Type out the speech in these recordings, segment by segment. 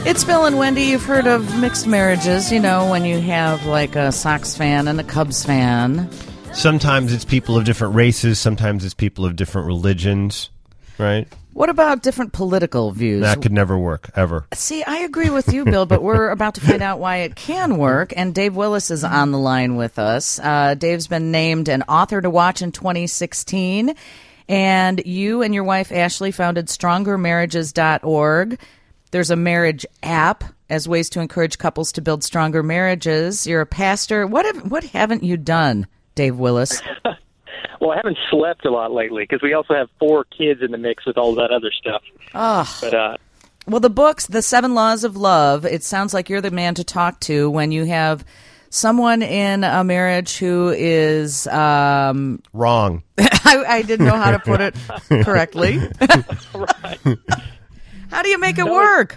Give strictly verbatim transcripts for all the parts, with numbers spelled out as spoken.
It's Bill and Wendy. You've heard of mixed marriages, you know, when you have like a Sox fan and a Cubs fan. Sometimes it's people of different races. Sometimes it's people of different religions, right? What about different political views? That could never work, ever. See, I agree with you, Bill, but we're about to find out why it can work, and Dave Willis is on the line with us. Uh, Dave's been named an author to watch in twenty sixteen, and you and your wife, Ashley, founded stronger marriages dot org. There's a marriage app as ways to encourage couples to build stronger marriages. You're a pastor. What have, what haven't you done, Dave Willis? Well, I haven't slept a lot lately because we also have four kids in the mix with all that other stuff. Oh. But, uh, well, the books, The Seven Laws of Love, it sounds like you're the man to talk to when you have someone in a marriage who is... Um, Wrong. I, I didn't know how to put it correctly. Right. How do you make it no, work?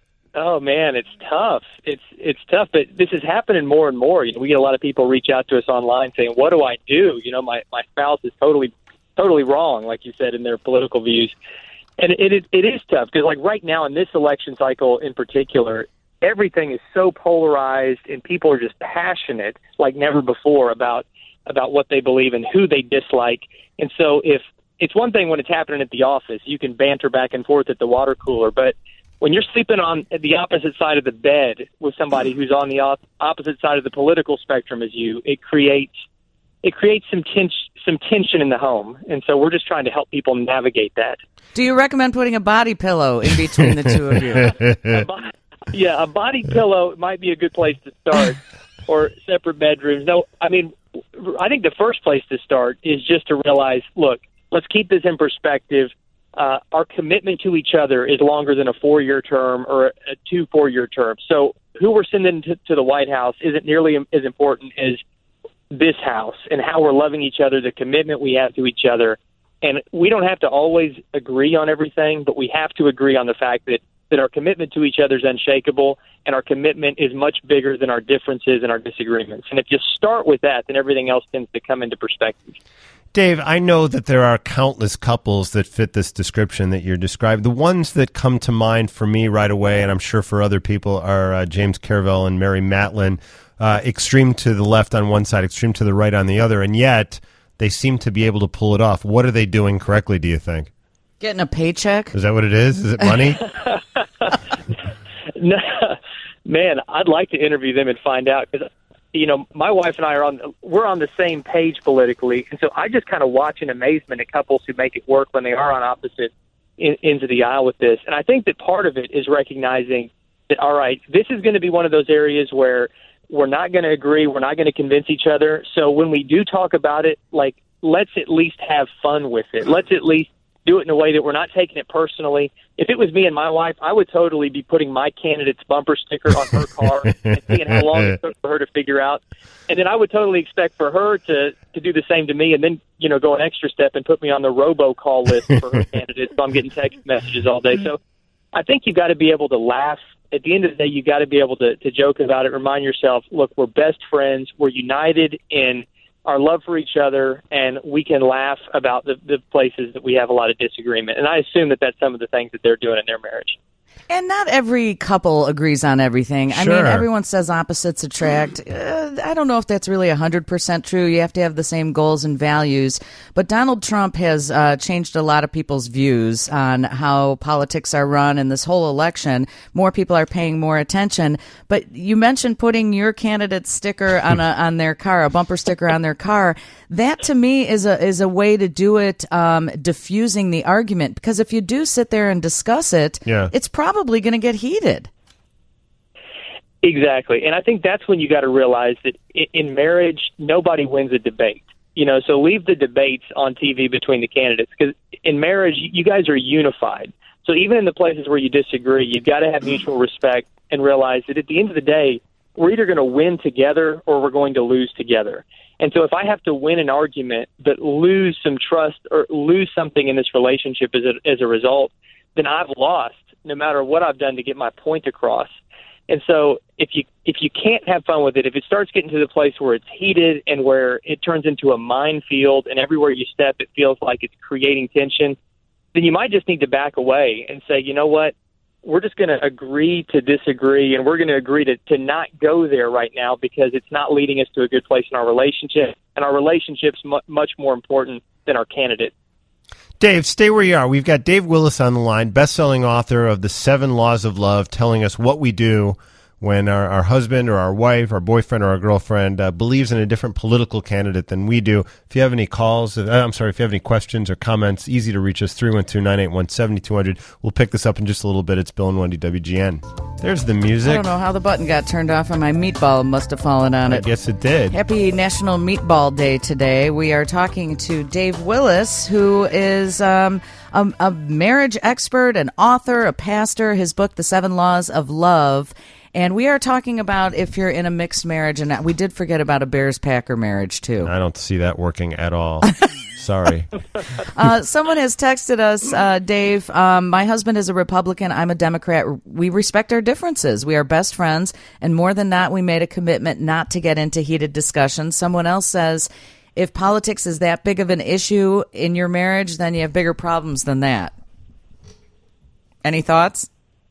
Oh, man, it's tough. It's it's tough, but this is happening more and more. You know, we get a lot of people reach out to us online saying, what do I do? You know, my, my spouse is totally totally wrong, like you said, in their political views. And it it, it is tough because, like, right now in this election cycle in particular, everything is so polarized and people are just passionate like never before about about what they believe and who they dislike. And so if it's one thing when it's happening at the office, you can banter back and forth at the water cooler, but when you're sleeping on the opposite side of the bed with somebody who's on the op- opposite side of the political spectrum as you, it creates it creates some tens- some tension in the home. And so we're just trying to help people navigate that. Do you recommend putting a body pillow in between the two of you? a bo- yeah, a body pillow might be a good place to start, or separate bedrooms. No, I mean, I think the first place to start is just to realize, look, let's keep this in perspective. Uh, our commitment to each other is longer than a four-year term or a two four-year terms. So who we're sending to, to the White House isn't nearly as important as this house and how we're loving each other, the commitment we have to each other. And we don't have to always agree on everything, but we have to agree on the fact that, that our commitment to each other is unshakable and our commitment is much bigger than our differences and our disagreements. And if you start with that, then everything else tends to come into perspective. Dave, I know that there are countless couples that fit this description that you're describing. The ones that come to mind for me right away, and I'm sure for other people, are uh, James Carville and Mary Matlin, uh, extreme to the left on one side, extreme to the right on the other, and yet they seem to be able to pull it off. What are they doing correctly, do you think? Getting a paycheck? Is that what it is? Is it money? No, man, I'd like to interview them and find out, because you know, my wife and I are on, we're on the same page politically. And so I just kind of watch in amazement at couples who make it work when they are on opposite in, ends of the aisle with this. And I think that part of it is recognizing that, all right, this is going to be one of those areas where we're not going to agree. We're not going to convince each other. So when we do talk about it, like, let's at least have fun with it. Let's at least do it in a way that we're not taking it personally. If it was me and my wife, I would totally be putting my candidate's bumper sticker on her car and seeing how long it took for her to figure out. And then I would totally expect for her to, to do the same to me and then, you know, go an extra step and put me on the robocall list for her candidate. So I'm getting text messages all day. So I think you've got to be able to laugh. At the end of the day, you've got to be able to, to joke about it, remind yourself, look, we're best friends. We're united in our love for each other, and we can laugh about the, the places that we have a lot of disagreement. And I assume that that's some of the things that they're doing in their marriage. And not every couple agrees on everything. I Sure. mean, everyone says opposites attract. Uh, I don't know if that's really one hundred percent true. You have to have the same goals and values. But Donald Trump has uh, changed a lot of people's views on how politics are run in this whole election. More people are paying more attention. But you mentioned putting your candidate's sticker on a, on their car, a bumper sticker on their car. That, to me, is a is a way to do it, um, diffusing the argument. Because if you do sit there and discuss it, Yeah. it's probably going to get heated. Exactly. And I think that's when you got to realize that in, in marriage, nobody wins a debate. You know, so leave the debates on T V between the candidates, because in marriage, you guys are unified. So even in the places where you disagree, you've got to have mutual respect and realize that at the end of the day, we're either going to win together or we're going to lose together. And so if I have to win an argument but lose some trust or lose something in this relationship as a, as a result, then I've lost no matter what I've done to get my point across. And so if you if you can't have fun with it, if it starts getting to the place where it's heated and where it turns into a minefield and everywhere you step it feels like it's creating tension, then you might just need to back away and say, you know what, we're just going to agree to disagree, and we're going to agree to, to not go there right now because it's not leading us to a good place in our relationship, and our relationship's mu- much more important than our candidate. Dave, stay where you are. We've got Dave Willis on the line, best-selling author of The Seven Laws of Love, telling us what we do when our, our husband or our wife, our boyfriend or our girlfriend uh, believes in a different political candidate than we do. If you have any calls, uh, I'm sorry, if you have any questions or comments, easy to reach us, three one two, nine eight one, seven two zero zero. We'll pick this up in just a little bit. It's Bill and Wendy, W G N. There's the music. I don't know how the button got turned off and my meatball must have fallen on I it. guess it did. Happy National Meatball Day today. We are talking to Dave Willis, who is um, a, a marriage expert, an author, a pastor. His book, The Seven Laws of Love. And we are talking about if you're in a mixed marriage, and we did forget about a Bears-Packer marriage, too. I don't see that working at all. Sorry. Uh, someone has texted us, uh, Dave, um, my husband is a Republican, I'm a Democrat. We respect our differences. We are best friends, and more than that, we made a commitment not to get into heated discussions. Someone else says, if politics is that big of an issue in your marriage, then you have bigger problems than that. Any thoughts?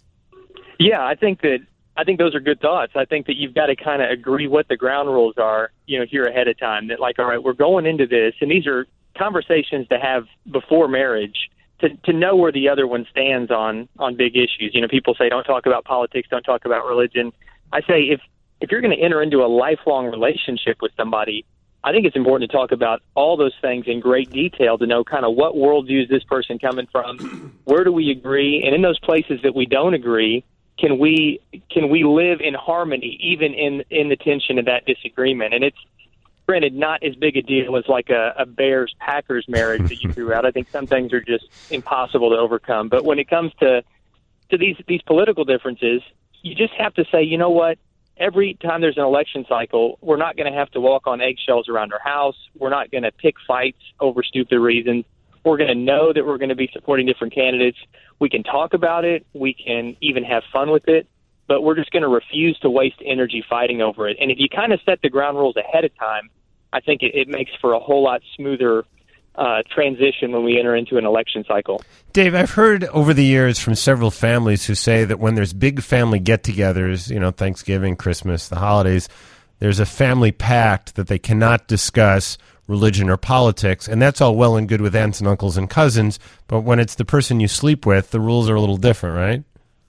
Yeah, I think that I think those are good thoughts. I think that you've got to kind of agree what the ground rules are, you know, here ahead of time. That like, all right, we're going into this, and these are conversations to have before marriage to to know where the other one stands on on big issues. You know, people say don't talk about politics, don't talk about religion. I say if if you're going to enter into a lifelong relationship with somebody, I think it's important to talk about all those things in great detail to know kind of what worldview is this person coming from, where do we agree, and in those places that we don't agree, Can we can we live in harmony even in in the tension of that disagreement? And it's granted not as big a deal as like a, a Bears Packers marriage that you threw out. I think some things are just impossible to overcome. But when it comes to to these these political differences, you just have to say, you know what? Every time there's an election cycle, we're not going to have to walk on eggshells around our house. We're not going to pick fights over stupid reasons. We're going to know that we're going to be supporting different candidates. We can talk about it. We can even have fun with it. But we're just going to refuse to waste energy fighting over it. And if you kind of set the ground rules ahead of time, I think it, it makes for a whole lot smoother uh, transition when we enter into an election cycle. Dave, I've heard over the years from several families who say that when there's big family get-togethers, you know, Thanksgiving, Christmas, the holidays, there's a family pact that they cannot discuss religion or politics, and that's all well and good with aunts and uncles and cousins, but when it's the person you sleep with, the rules are a little different, right?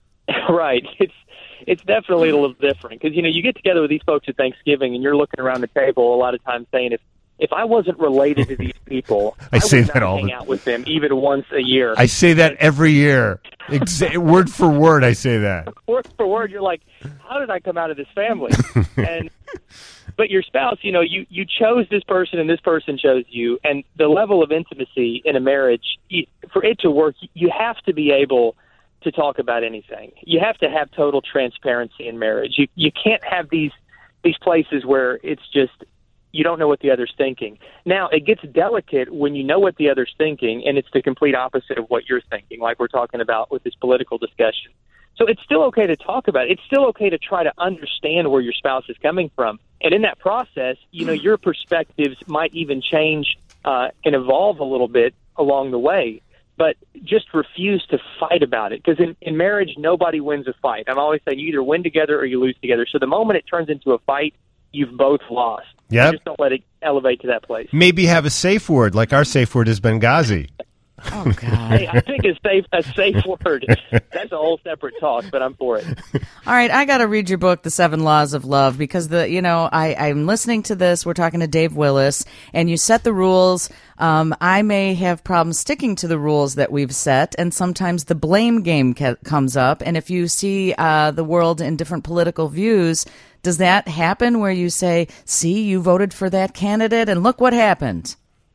Right. It's it's definitely a little different because, you know, you get together with these folks at Thanksgiving and you're looking around the table a lot of times saying, if if I wasn't related to these people, I, I say would that not all hang the... out with them even once a year. I say that every year. Exa- word for word, I say that. Word for word, you're like, how did I come out of this family? and But your spouse, you know, you, you chose this person and this person chose you, and the level of intimacy in a marriage, you, for it to work, you have to be able to talk about anything. You have to have total transparency in marriage. You you can't have these these places where it's just you don't know what the other's thinking. Now, it gets delicate when you know what the other's thinking, and it's the complete opposite of what you're thinking, like we're talking about with this political discussion. So it's still okay to talk about it. It's still okay to try to understand where your spouse is coming from. And in that process, you know, your perspectives might even change uh, and evolve a little bit along the way. But just refuse to fight about it. Because in, in marriage, nobody wins a fight. I'm always saying you either win together or you lose together. So the moment it turns into a fight, you've both lost. Yep. Just don't let it elevate to that place. Maybe have a safe word, like our safe word is Benghazi. Oh, God. Hey, I think a safe a safe word. That's a whole separate talk, but I'm for it. All right, I got to read your book, The Seven Laws of Love, because the you know I, I'm listening to this. We're talking to Dave Willis, and you set the rules. Um, I may have problems sticking to the rules that we've set, and sometimes the blame game ca- comes up. And if you see uh, the world in different political views, does that happen where you say, "See, you voted for that candidate, and look what happened"?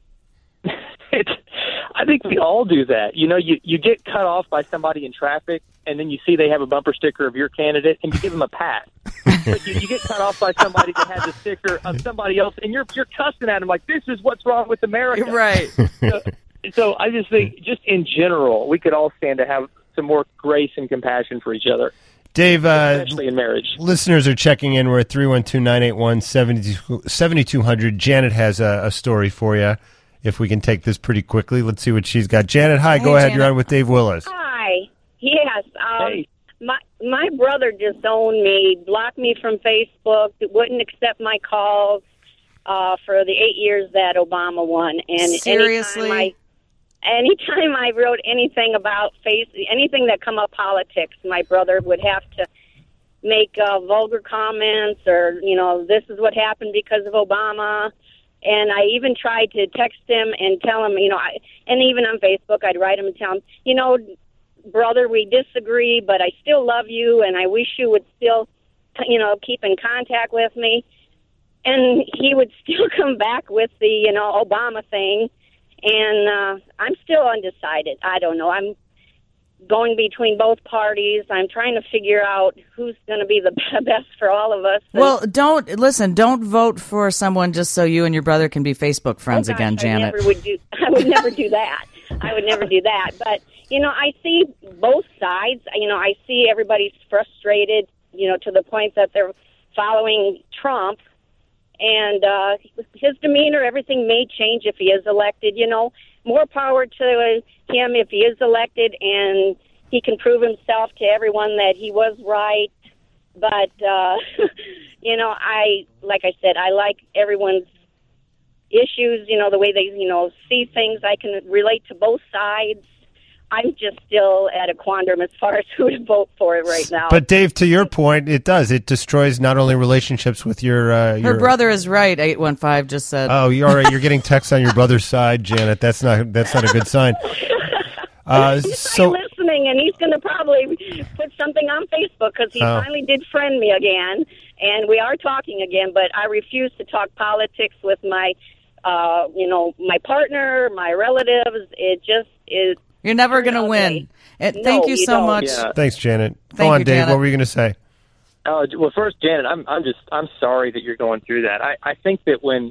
It's. I think we all do that. You know, you, you get cut off by somebody in traffic, and then you see they have a bumper sticker of your candidate, and you give them a pat. But you, you get cut off by somebody that has a sticker of somebody else, and you're you're cussing at them like, this is what's wrong with America. Right. So, so I just think, just in general, we could all stand to have some more grace and compassion for each other. Dave, uh, especially in marriage. Listeners are checking in. We're at three one two, nine eight one, seven two zero zero. Janet has a, a story for you. If we can take this pretty quickly, let's see what she's got. Janet, hi. Hey, go ahead. Janet. You're on with Dave Willis. Hi. Yes. Um, Hey. My my brother disowned me, blocked me from Facebook, wouldn't accept my calls uh, for the eight years that Obama won. And seriously, anytime I, anytime I wrote anything about face, anything that come up politics, my brother would have to make uh, vulgar comments, or you know, this is what happened because of Obama. And I even tried to text him and tell him, you know, I, and even on Facebook, I'd write him and tell him, you know, brother, we disagree, but I still love you, and I wish you would still, you know, keep in contact with me. And he would still come back with the, you know, Obama thing, and uh, I'm still undecided. I don't know. I'm going between both parties. I'm trying to figure out who's going to be the best for all of us. And well, don't, listen, don't vote for someone just so you and your brother can be Facebook friends oh gosh, again, Janet. I never would do, I would never do that. I would never do that. But, you know, I see both sides. You know, I see everybody's frustrated, you know, to the point that they're following Trump. And uh, his demeanor, everything may change if he is elected. You know, more power to him if he is elected and he can prove himself to everyone that he was right. But, uh, you know, I, like I said, I like everyone's issues, you know, the way they, you know, see things. I can relate to both sides. I'm just still at a quandrum as far as who to vote for right now. But Dave, to your point, it does. It destroys not only relationships with your... Uh, your Her brother is right, eight one five just said. Oh, you're all right. You're getting texts on your brother's side, Janet. That's not that's not a good sign. Uh, he's so listening, and he's going to probably put something on Facebook because he oh. finally did friend me again, and we are talking again, but I refuse to talk politics with my, uh, you know, my partner, my relatives. It just is... You're never going to win. And No, thank you, you so don't. much. Yeah. thanks, Janet. Go Thank on, you, Dave. Janet. What were you going to say? Uh, well, first, Janet, I'm I'm just I'm sorry that you're going through that. I, I think that when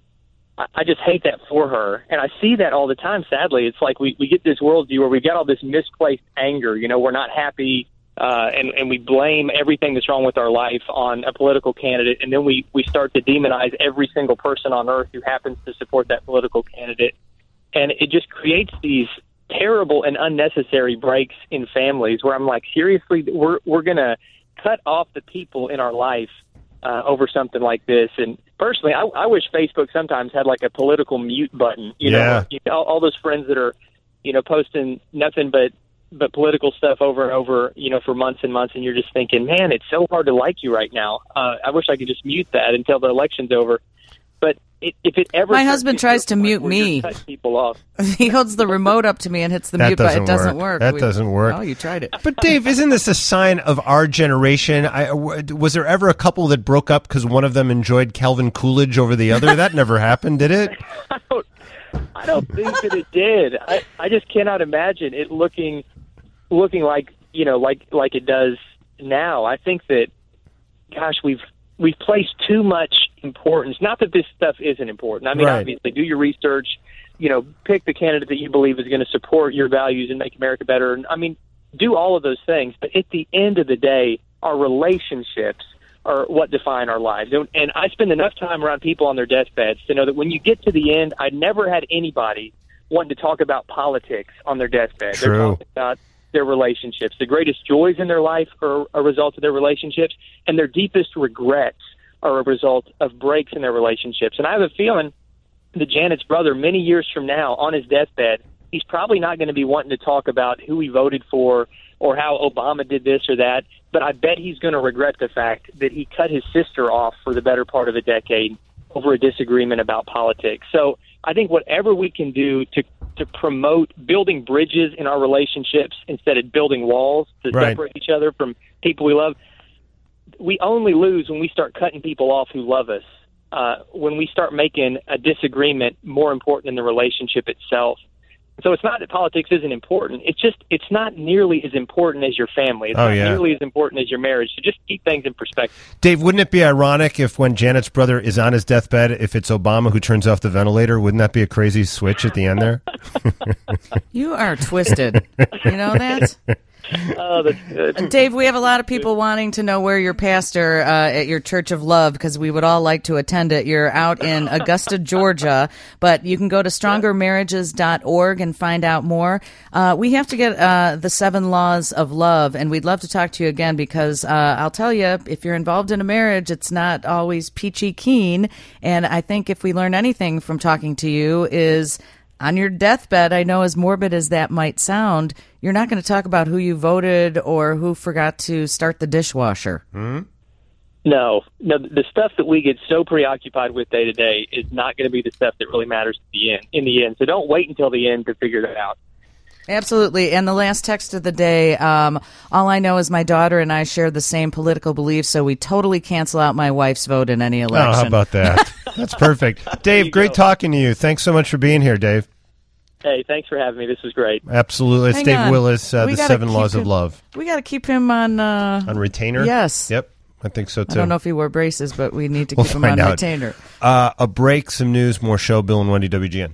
I, I just hate that for her, and I see that all the time. Sadly, it's like we, we get this worldview where we get all this misplaced anger. You know, we're not happy, uh, and and we blame everything that's wrong with our life on a political candidate, and then we we start to demonize every single person on earth who happens to support that political candidate, and it just creates these terrible and unnecessary breaks in families where I'm like, seriously, we're we're gonna cut off the people in our life uh, over something like this. And personally, I, I wish Facebook sometimes had like a political mute button. You Yeah. know, you know, all, all those friends that are, you know, posting nothing but but political stuff over and over, you know, for months and months, and you're just thinking, man, it's so hard to like you right now. Uh, I wish I could just mute that until the election's over. But it, if it ever, My husband tries to mute me. Cut people off. He holds the remote up to me and hits the That mute button. It doesn't doesn't work. work. That We- doesn't work. Oh, you tried it. But Dave, isn't this a sign of our generation? I, w- was there ever a couple that broke up because one of them enjoyed Calvin Coolidge over the other? That never happened, did it? I don't, I don't think that it did. I, I just cannot imagine it looking looking like, you know, like like it does now. I think that, gosh, we've we've placed too much importance. Not that this stuff isn't important. I mean, Right. obviously, do your research. You know, pick the candidate that you believe is going to support your values and make America better. And I mean, do all of those things. But at the end of the day, our relationships are what define our lives. And, and I spend enough time around people on their deathbeds to know that when you get to the end, I never had anybody wanting to talk about politics on their deathbed. True. They're talking about their relationships. The greatest joys in their life are a result of their relationships, and their deepest regrets are a result of breaks in their relationships. And I have a feeling that Janet's brother, many years from now, on his deathbed, he's probably not going to be wanting to talk about who he voted for or how Obama did this or that, but I bet he's going to regret the fact that he cut his sister off for the better part of a decade over a disagreement about politics. So I think whatever we can do to to promote building bridges in our relationships instead of building walls to Right. separate each other from people we love, we only lose when we start cutting people off who love us, uh, when we start making a disagreement more important than the relationship itself. So it's not that politics isn't important. It's just it's not nearly as important as your family. It's Oh, not yeah. nearly as important as your marriage. So just keep things in perspective. Dave, wouldn't it be ironic if when Janet's brother is on his deathbed, if it's Obama who turns off the ventilator, wouldn't that be a crazy switch at the end there? You are twisted. You know that? Oh, that's good. Dave, we have a lot of people wanting to know where your pastor uh, at your Church of Love, because we would all like to attend it. You're out in Augusta, Georgia, but you can go to stronger marriages dot org and find out more. Uh, we have to get uh, the seven laws of love, and we'd love to talk to you again because uh, I'll tell you, if you're involved in a marriage, it's not always peachy keen, and I think if we learn anything from talking to you is on your deathbed, I know as morbid as that might sound, you're not going to talk about who you voted or who forgot to start the dishwasher. Mm-hmm. No, no. The stuff that we get so preoccupied with day to day is not going to be the stuff that really matters at the end. In the end, so don't wait until the end to figure that out. Absolutely. And the last text of the day, um, all I know is my daughter and I share the same political beliefs, so we totally cancel out my wife's vote in any election. Oh, how about that? That's perfect. Dave, great go. talking to you. Thanks so much for being here, Dave. Hey, thanks for having me. This was great. Absolutely. It's Hang Dave on. Willis, uh, We The gotta Seven keep Laws him- of Love. We got to keep him on... Uh, On retainer? Yes. Yep. I think so, too. I don't know if he wore braces, but we need to We'll keep him find on out. retainer. Uh, a break, some news, more show. Bill and Wendy, W G N.